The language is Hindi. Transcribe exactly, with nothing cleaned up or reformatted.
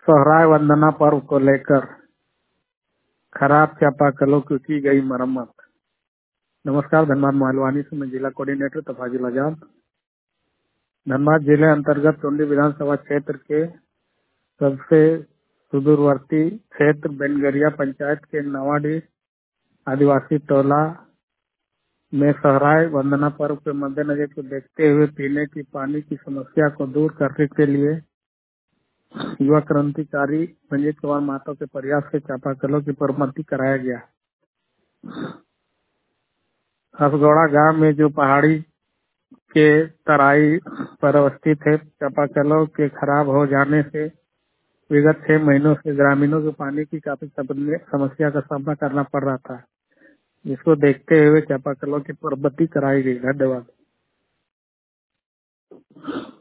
सोहराय वंदना पर्व को लेकर खराब चापाकलों की की गई मरम्मत। नमस्कार, धनबाद मालवानी से मैं जिला कोऑर्डिनेटर तफाजुल आजाद। धनबाद जिले अंतर्गत टुंडी विधानसभा क्षेत्र के सबसे सुदूरवर्ती क्षेत्र बेनगरिया पंचायत के नवाडी आदिवासी टोला में सोहराय वंदना पर्व के मद्देनजर को देखते हुए पीने की पानी की समस्या को दूर करने के लिए युवा क्रांतिकारी संजय कुमार महतो के प्रयास से चापाकलों की मरम्मति कराया गया। हसगौड़ा गांव में जो पहाड़ी के तराई पर अवस्थित है, चापाकलों के खराब हो जाने से विगत छह महीनों से ग्रामीणों को पानी की काफी समस्या का सामना करना पड़ रहा था, जिसको देखते हुए चापाकलों की मरम्मति कराई गई। धन्यवाद।